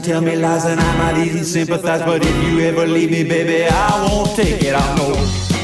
tell me lies and I might even sympathize. But if you ever leave me, baby, I won't take it. I know